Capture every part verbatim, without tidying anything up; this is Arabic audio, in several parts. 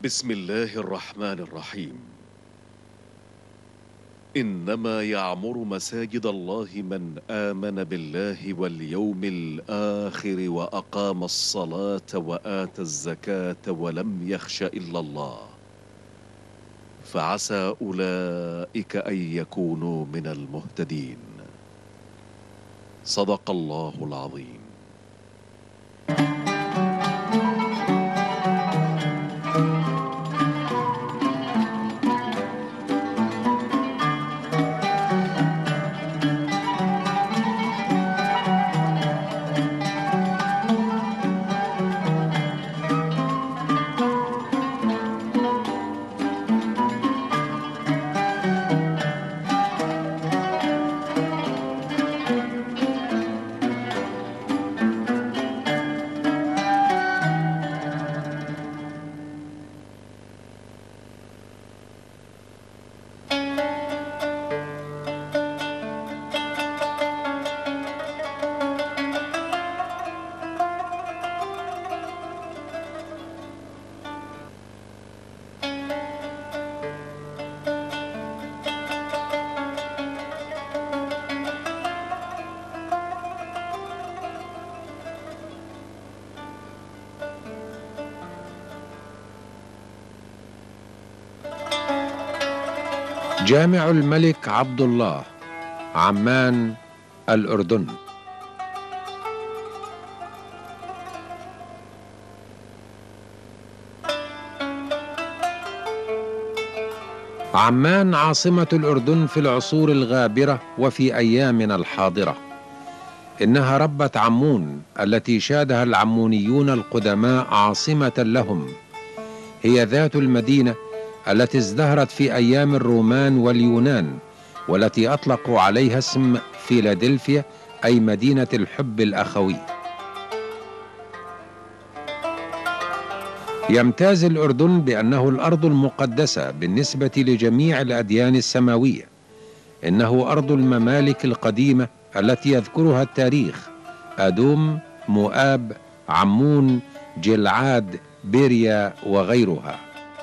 بسم الله الرحمن الرحيم. إنما يعمر مساجد الله من آمن بالله واليوم الآخر وأقام الصلاة وآتى الزكاة ولم يخش إلا الله، فعسى أولئك أن يكونوا من المهتدين. صدق الله العظيم. جامع الملك عبد الله، عمان، الأردن. عمان عاصمة الأردن في العصور الغابرة وفي أيامنا الحاضرة. إنها ربة عمون التي شادها العمونيون القدماء عاصمة لهم. هي ذات المدينة التي ازدهرت في أيام الرومان واليونان، والتي أطلقوا عليها اسم فيلادلفيا، أي مدينة الحب الأخوي. يمتاز الأردن بأنه الأرض المقدسة بالنسبة لجميع الأديان السماوية. إنه أرض الممالك القديمة التي يذكرها التاريخ: أدوم، مؤاب، عمون، جلعاد، بيريا وغيرها.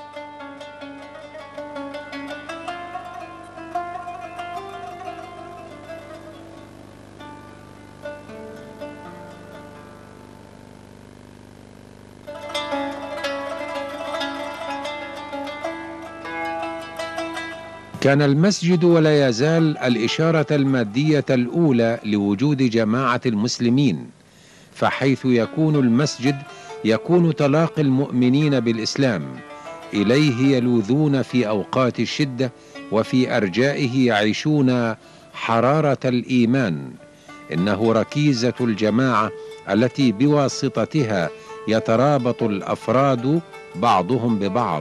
كان المسجد ولا يزال الإشارة المادية الأولى لوجود جماعة المسلمين، فحيث يكون المسجد يكون تلاقي المؤمنين بالإسلام، إليه يلوذون في أوقات الشدة، وفي أرجائه يعيشون حرارة الإيمان. إنه ركيزة الجماعة التي بواسطتها يترابط الأفراد بعضهم ببعض.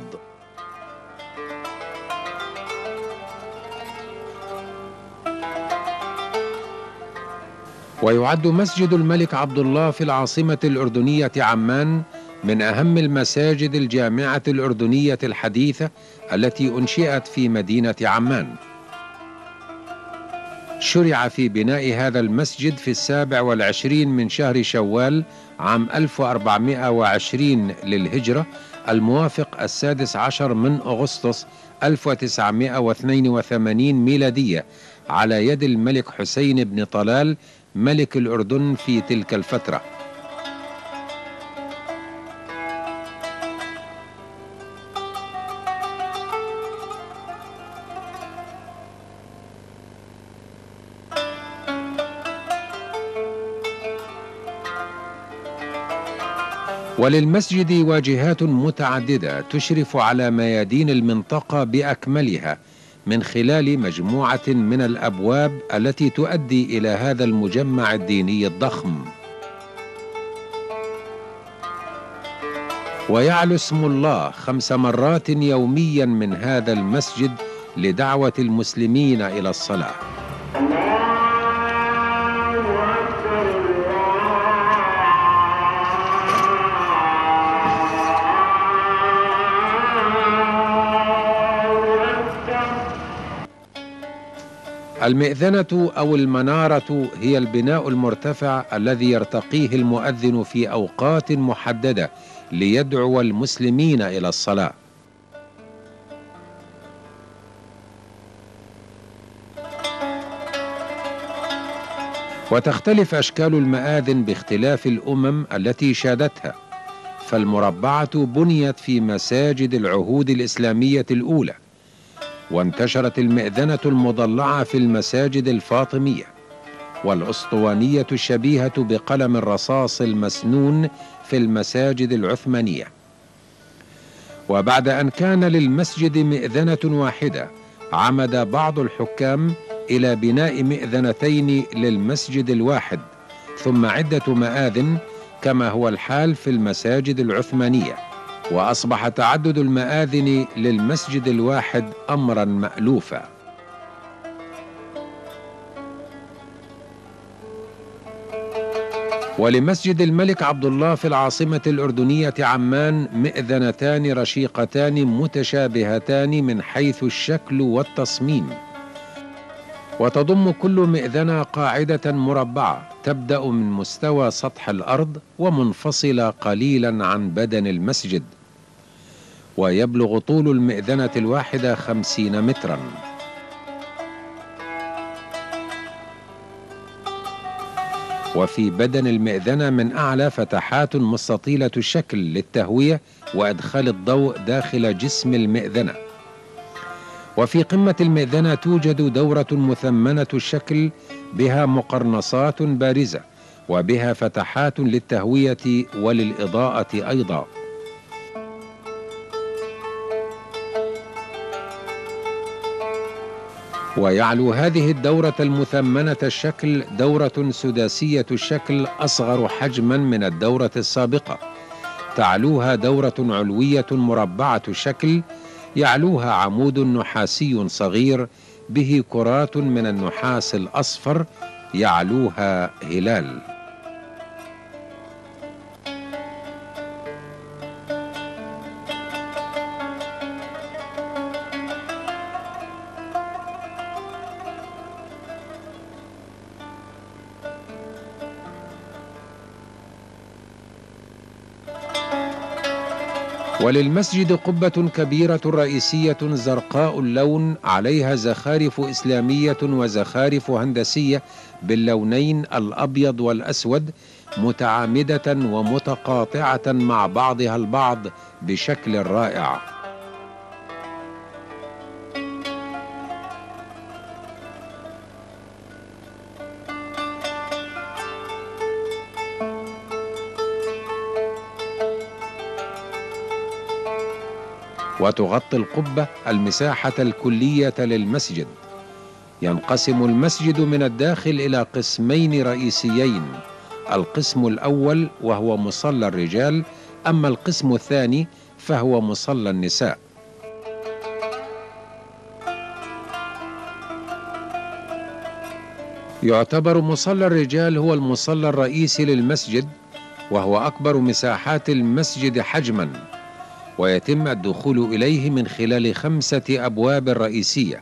ويعد مسجد الملك عبد الله في العاصمة الأردنية عمان من أهم المساجد الجامعة الأردنية الحديثة التي أنشئت في مدينة عمان. شرع في بناء هذا المسجد في السابع والعشرين من شهر شوال عام ألف وأربعمائة وعشرين للهجرة، الموافق السادس عشر من أغسطس ألف وتسعمائة واثنين وثمانين ميلادية، على يد الملك حسين بن طلال ملك الأردن في تلك الفترة. وللمسجد واجهات متعددة تشرف على ميادين المنطقة بأكملها، من خلال مجموعة من الأبواب التي تؤدي إلى هذا المجمع الديني الضخم. ويعلو اسم الله خمس مرات يوميا من هذا المسجد لدعوة المسلمين إلى الصلاة. المئذنة أو المنارة هي البناء المرتفع الذي يرتقيه المؤذن في أوقات محددة ليدعو المسلمين إلى الصلاة. وتختلف أشكال المآذن باختلاف الأمم التي شادتها، فالمربعة بنيت في مساجد العهود الإسلامية الأولى، وانتشرت المئذنة المضلعة في المساجد الفاطمية، والأسطوانية الشبيهة بقلم الرصاص المسنون في المساجد العثمانية. وبعد أن كان للمسجد مئذنة واحدة، عمد بعض الحكام إلى بناء مئذنتين للمسجد الواحد، ثم عدة مآذن كما هو الحال في المساجد العثمانية، وأصبح تعدد المآذن للمسجد الواحد أمرا مألوفا. ولمسجد الملك عبد الله في العاصمة الأردنية عمان مئذنتان رشيقتان متشابهتان من حيث الشكل والتصميم، وتضم كل مئذنة قاعدة مربعة تبدأ من مستوى سطح الأرض ومنفصلة قليلا عن بدن المسجد، ويبلغ طول المئذنة الواحدة خمسين مترا. وفي بدن المئذنة من أعلى فتحات مستطيلة الشكل للتهوية وإدخال الضوء داخل جسم المئذنة. وفي قمة المئذنة توجد دورة مثمنة الشكل بها مقرنصات بارزة، وبها فتحات للتهوية وللإضاءة أيضا. ويعلو هذه الدورة المثمنة الشكل دورة سداسية الشكل أصغر حجما من الدورة السابقة، تعلوها دورة علوية مربعة الشكل، يعلوها عمود نحاسي صغير به كرات من النحاس الأصفر، يعلوها هلال. وللمسجد قبة كبيرة رئيسية زرقاء اللون، عليها زخارف إسلامية وزخارف هندسية باللونين الأبيض والأسود، متعامدة ومتقاطعة مع بعضها البعض بشكل رائع. وتغطي القبة المساحة الكلية للمسجد. ينقسم المسجد من الداخل إلى قسمين رئيسيين، القسم الأول وهو مصلى الرجال، أما القسم الثاني فهو مصلى النساء. يعتبر مصلى الرجال هو المصلى الرئيسي للمسجد، وهو أكبر مساحات المسجد حجماً، ويتم الدخول إليه من خلال خمسة أبواب رئيسية.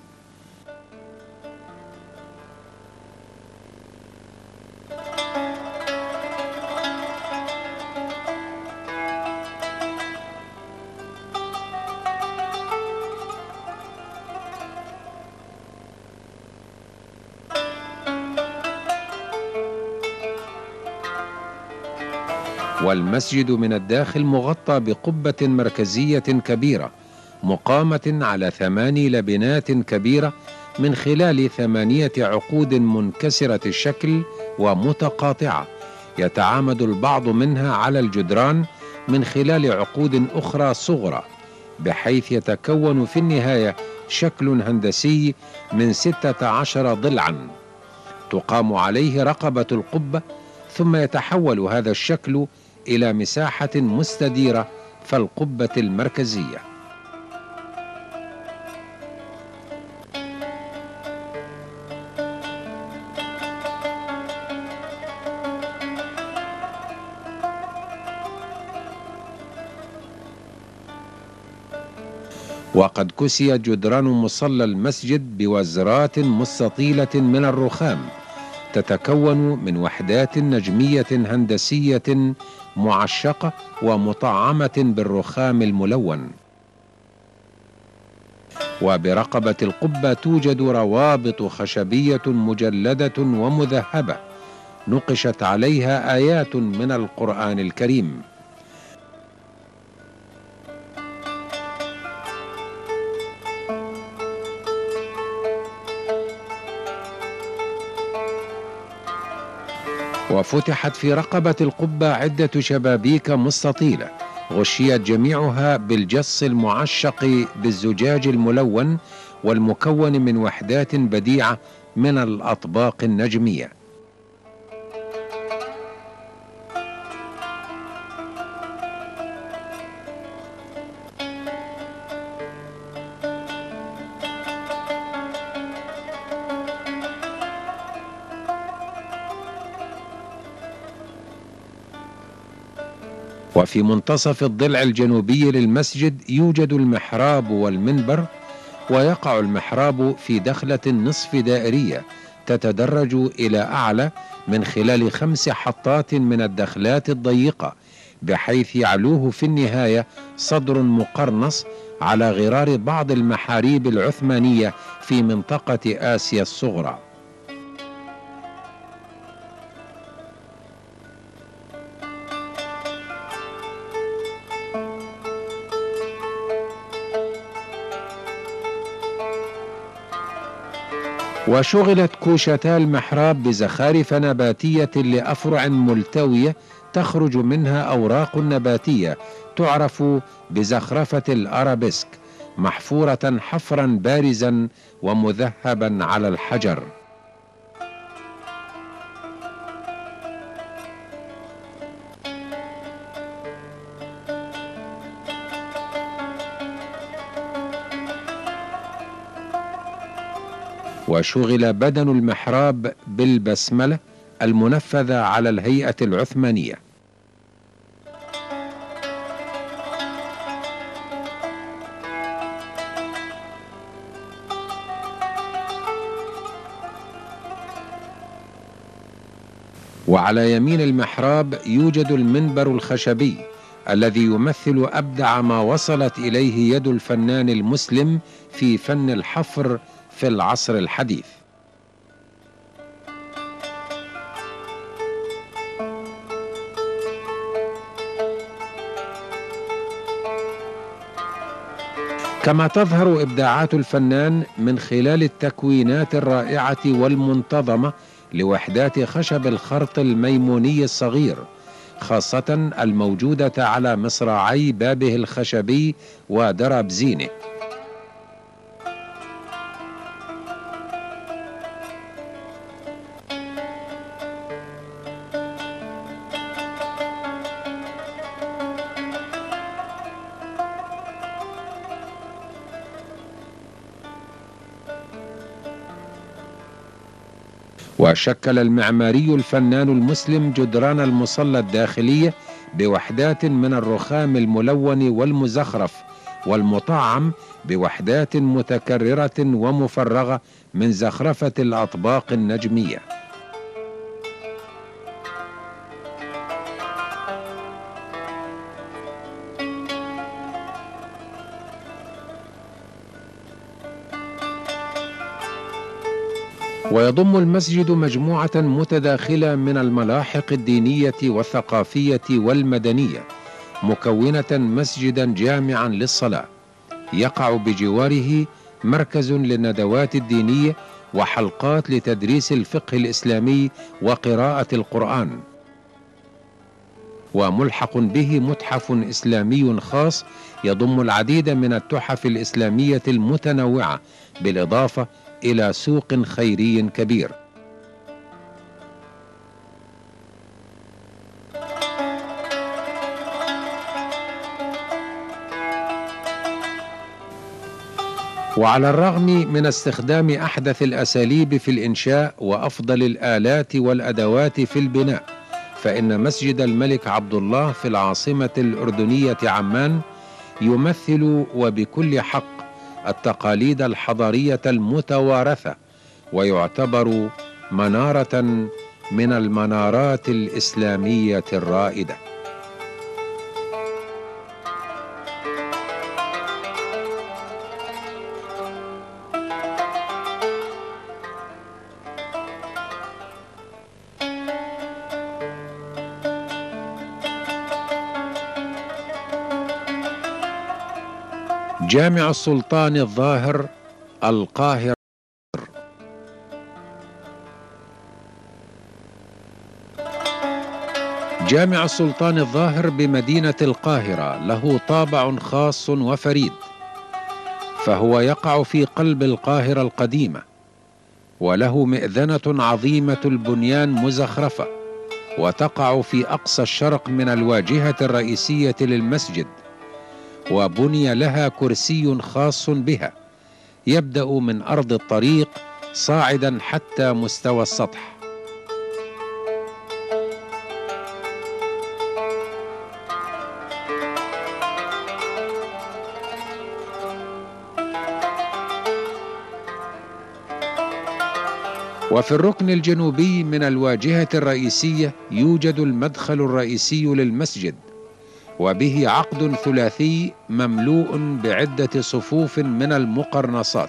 والمسجد من الداخل مغطى بقبة مركزية كبيرة مقامة على ثماني لبنات كبيرة من خلال ثمانية عقود منكسرة الشكل ومتقاطعة، يتعامد البعض منها على الجدران من خلال عقود أخرى صغرى، بحيث يتكون في النهاية شكل هندسي من ستة عشر ضلعا تقام عليه رقبة القبة، ثم يتحول هذا الشكل إلى مساحة مستديرة فالقبة المركزية. وقد كسي جدران مصلى المسجد بوزرات مستطيلة من الرخام تتكون من وحدات نجمية هندسية معشقة ومطعمة بالرخام الملون. وبرقبة القبة توجد روابط خشبية مجلدة ومذهبة نقشت عليها آيات من القرآن الكريم. وفتحت في رقبة القبة عدة شبابيك مستطيلة غشيت جميعها بالجص المعشق بالزجاج الملون والمكون من وحدات بديعة من الأطباق النجمية. وفي منتصف الضلع الجنوبي للمسجد يوجد المحراب والمنبر، ويقع المحراب في دخلة نصف دائرية تتدرج إلى أعلى من خلال خمس حطات من الدخلات الضيقة، بحيث يعلوه في النهاية صدر مقرنص على غرار بعض المحاريب العثمانية في منطقة آسيا الصغرى. وشغلت كوشتا المحراب بزخارف نباتية لأفرع ملتوية تخرج منها أوراق نباتية تعرف بزخرفة الأرابيسك، محفورة حفرا بارزا ومذهبا على الحجر. وشغل بدن المحراب بالبسملة المنفذة على الهيئة العثمانية. وعلى يمين المحراب يوجد المنبر الخشبي الذي يمثل أبدع ما وصلت إليه يد الفنان المسلم في فن الحفر في العصر الحديث. كما تظهر إبداعات الفنان من خلال التكوينات الرائعة والمنتظمة لوحدات خشب الخرط الميموني الصغير، خاصة الموجودة على مصراعي بابه الخشبي ودرابزينه. وشكل المعماري الفنان المسلم جدران المصلى الداخلية بوحدات من الرخام الملون والمزخرف والمطعم بوحدات متكررة ومفرغة من زخرفة الأطباق النجمية. ويضم المسجد مجموعة متداخلة من الملاحق الدينية والثقافية والمدنية، مكونة مسجدا جامعا للصلاة يقع بجواره مركز للندوات الدينية وحلقات لتدريس الفقه الإسلامي وقراءة القرآن، وملحق به متحف إسلامي خاص يضم العديد من التحف الإسلامية المتنوعة، بالإضافة إلى سوق خيري كبير. وعلى الرغم من استخدام أحدث الأساليب في الإنشاء وأفضل الآلات والأدوات في البناء، فإن مسجد الملك عبد الله في العاصمة الأردنية عمان يمثل وبكل حق التقاليد الحضارية المتوارثة، ويعتبر منارة من المنارات الإسلامية الرائدة. جامع السلطان الظاهر، القاهرة. جامع السلطان الظاهر بمدينة القاهرة له طابع خاص وفريد، فهو يقع في قلب القاهرة القديمة، وله مئذنة عظيمة البنيان مزخرفة، وتقع في أقصى الشرق من الواجهة الرئيسية للمسجد، وبني لها كرسي خاص بها يبدأ من أرض الطريق صاعدا حتى مستوى السطح. وفي الركن الجنوبي من الواجهة الرئيسية يوجد المدخل الرئيسي للمسجد، وبه عقد ثلاثي مملوء بعدة صفوف من المقرنصات.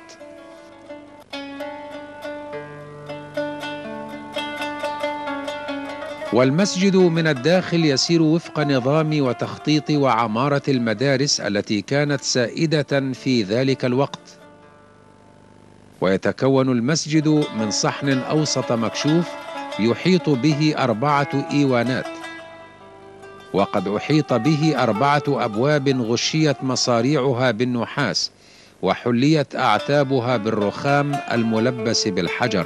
والمسجد من الداخل يسير وفق نظام وتخطيط وعمارة المدارس التي كانت سائدة في ذلك الوقت. ويتكون المسجد من صحن أوسط مكشوف يحيط به أربعة إيوانات، وقد أحيط به أربعة أبواب غشيت مصاريعها بالنحاس، وحليت أعتابها بالرخام الملبس بالحجر.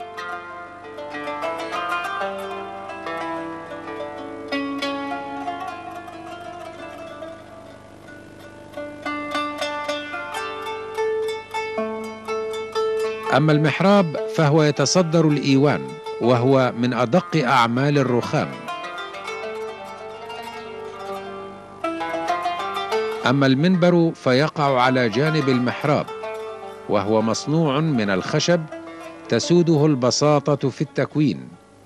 أما المحراب فهو يتصدر الإيوان، وهو من أدق أعمال الرخام. أما المنبر فيقع على جانب المحراب، وهو مصنوع من الخشب تسوده البساطة في التكوين.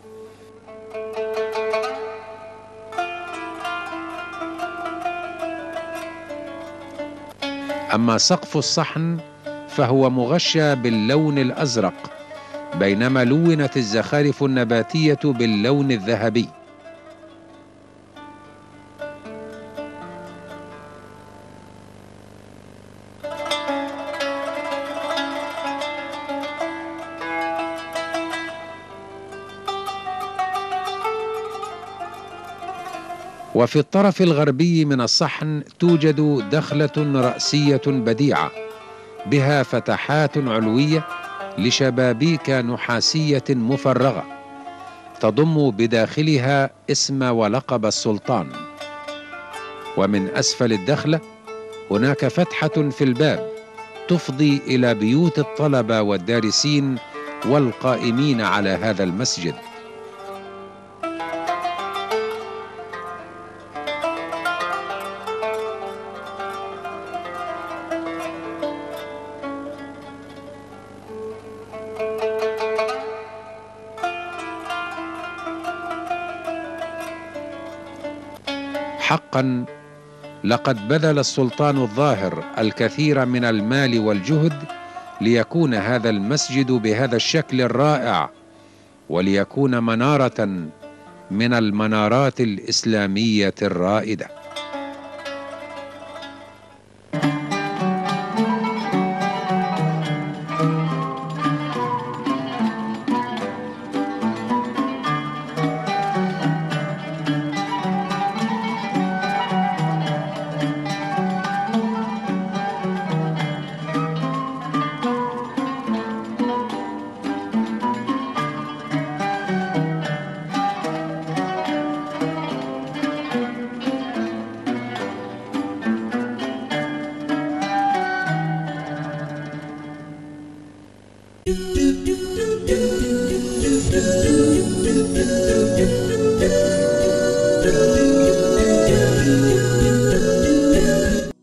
أما سقف الصحن فهو مغشى باللون الأزرق، بينما لونت الزخارف النباتية باللون الذهبي. وفي الطرف الغربي من الصحن توجد دخلة رأسية بديعة بها فتحات علوية لشبابيك نحاسية مفرغة تضم بداخلها اسم ولقب السلطان. ومن أسفل الدخلة هناك فتحة في الباب تفضي إلى بيوت الطلبة والدارسين والقائمين على هذا المسجد. حقا لقد بذل السلطان الظاهر الكثير من المال والجهد ليكون هذا المسجد بهذا الشكل الرائع، وليكون منارة من المنارات الإسلامية الرائدة.